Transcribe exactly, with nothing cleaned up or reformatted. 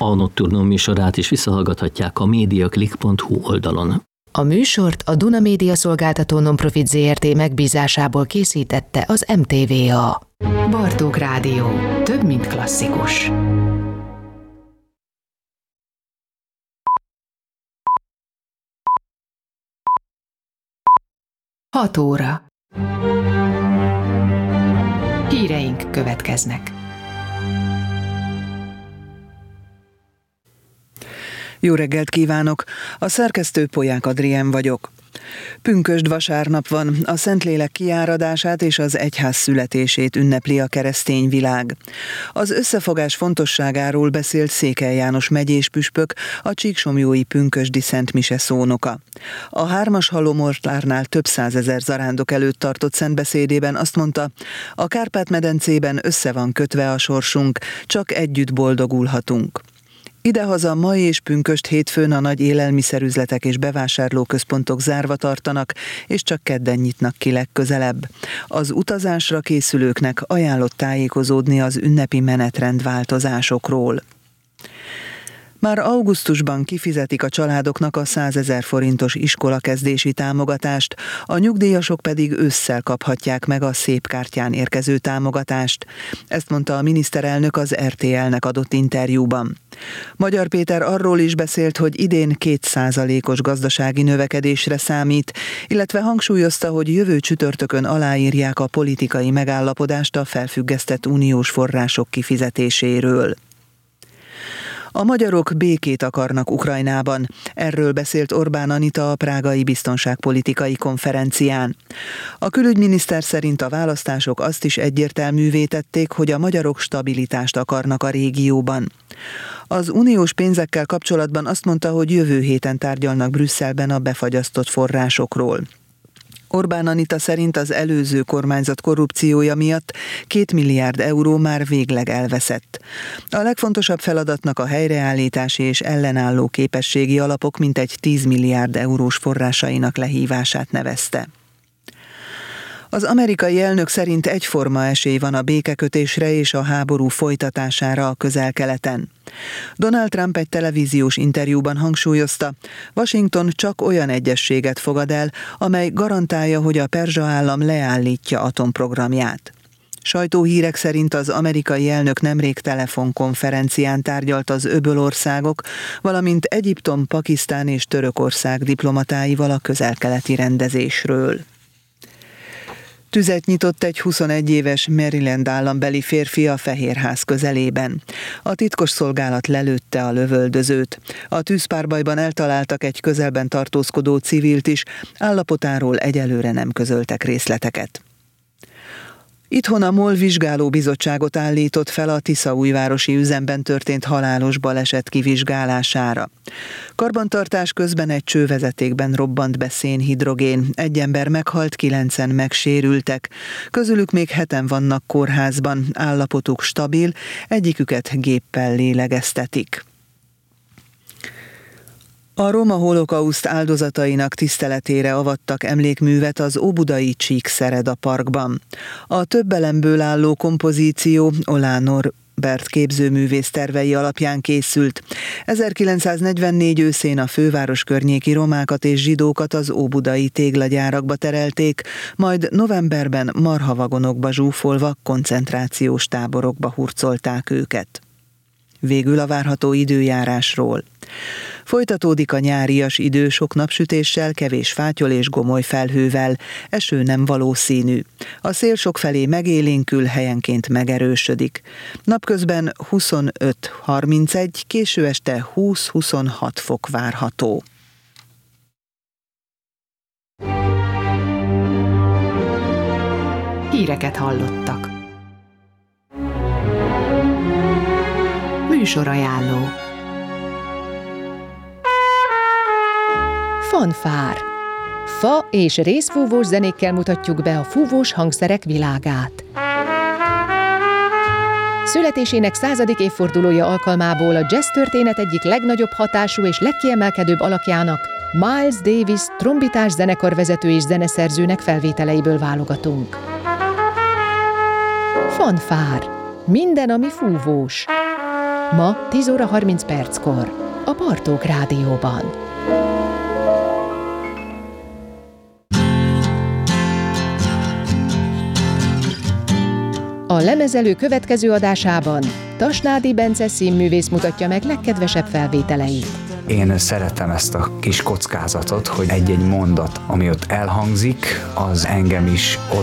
A Nocturnum műsorát is visszahallgathatják a mediaclick pont hu oldalon. A műsort a Duna Média Szolgáltató Nonprofit zé er té megbízásából készítette az em té vé á. Bartók Rádió. Több, mint klasszikus. Hat óra. Híreink következnek. Jó reggelt kívánok! A szerkesztő Polyák Adrien vagyok. Pünkösd vasárnap van, a Szentlélek kiáradását és az egyház születését ünnepli a keresztény világ. Az összefogás fontosságáról beszélt Székely János megyés püspök, a csíksomlyói pünkösdi Szent Mise szónoka. A hármas halomortárnál több százezer zarándok előtt tartott szentbeszédében azt mondta, a Kárpát-medencében össze van kötve a sorsunk, csak együtt boldogulhatunk. Idehaza ma és pünkösd hétfőn a nagy élelmiszerüzletek és bevásárlóközpontok zárva tartanak, és csak kedden nyitnak ki legközelebb. Az utazásra készülőknek ajánlott tájékozódni az ünnepi menetrendváltozásokról. Már augusztusban kifizetik a családoknak a százezer forintos iskolakezdési támogatást, a nyugdíjasok pedig ősszel kaphatják meg a szép kártyán érkező támogatást. Ezt mondta a miniszterelnök az er té el-nek adott interjúban. Magyar Péter arról is beszélt, hogy idén két százalékos gazdasági növekedésre számít, illetve hangsúlyozta, hogy jövő csütörtökön aláírják a politikai megállapodást a felfüggesztett uniós források kifizetéséről. A magyarok békét akarnak Ukrajnában. Erről beszélt Orbán Anita a prágai biztonságpolitikai konferencián. A külügyminiszter szerint a választások azt is egyértelművé tették, hogy a magyarok stabilitást akarnak a régióban. Az uniós pénzekkel kapcsolatban azt mondta, hogy jövő héten tárgyalnak Brüsszelben a befagyasztott forrásokról. Orbán Anita szerint az előző kormányzat korrupciója miatt két milliárd euró már végleg elveszett. A legfontosabb feladatnak a helyreállítási és ellenálló képességi alapok mintegy tíz milliárd eurós forrásainak lehívását nevezte. Az amerikai elnök szerint egyforma esély van a békekötésre és a háború folytatására a Közel-Keleten. Donald Trump egy televíziós interjúban hangsúlyozta, Washington csak olyan egyezséget fogad el, amely garantálja, hogy a perzsa állam leállítja atomprogramját. Sajtóhírek szerint az amerikai elnök nemrég telefonkonferencián tárgyalt az öbölországok, valamint Egyiptom, Pakisztán és Törökország diplomatáival a közel-keleti rendezésről. Tüzet nyitott egy huszonegy éves Maryland állambeli férfi a Fehérház közelében. A titkosszolgálat lelőtte a lövöldözőt. A tűzpárbajban eltaláltak egy közelben tartózkodó civilt is, állapotáról egyelőre nem közöltek részleteket. Itthon a MOL vizsgálóbizottságot állított fel a tiszaújvárosi üzemben történt halálos baleset kivizsgálására. Karbantartás közben egy csővezetékben robbant be szénhidrogén, egy ember meghalt, kilencen megsérültek. Közülük még heten vannak kórházban, állapotuk stabil, egyiküket géppel lélegeztetik. A roma holokauszt áldozatainak tiszteletére avattak emlékművet az óbudai Csíkszereda parkban. A több elemből álló kompozíció Olá Norbert képzőművész tervei alapján készült. ezerkilencszáznegyvennégy őszén a főváros környéki romákat és zsidókat az óbudai téglagyárakba terelték, majd novemberben marhavagonokba zsúfolva koncentrációs táborokba hurcolták őket. Végül a várható időjárásról. Folytatódik a nyárias idő sok napsütéssel, kevés fátyol és gomoly felhővel, eső nem valószínű. A szél sokfelé megélénkül, helyenként megerősödik. Napközben huszonöt harmincegy, késő este húsz-huszonhat fok várható. Híreket hallottak. Műsorajánló. Fanfár. Fa és részfúvós zenékkel mutatjuk be a fúvós hangszerek világát. Születésének századik évfordulója alkalmából a jazz történet egyik legnagyobb hatású és legkiemelkedőbb alakjának, Miles Davis trombitás zenekarvezető és zeneszerzőnek felvételeiből válogatunk. Fanfár. Minden, ami fúvós. Ma tíz óra harminc perckor a Bartók Rádióban. A Lemezelő következő adásában Tasnádi Bence színművész mutatja meg legkedvesebb felvételeit. Én szeretem ezt a kis kockázatot, hogy egy-egy mondat, ami ott elhangzik, az engem is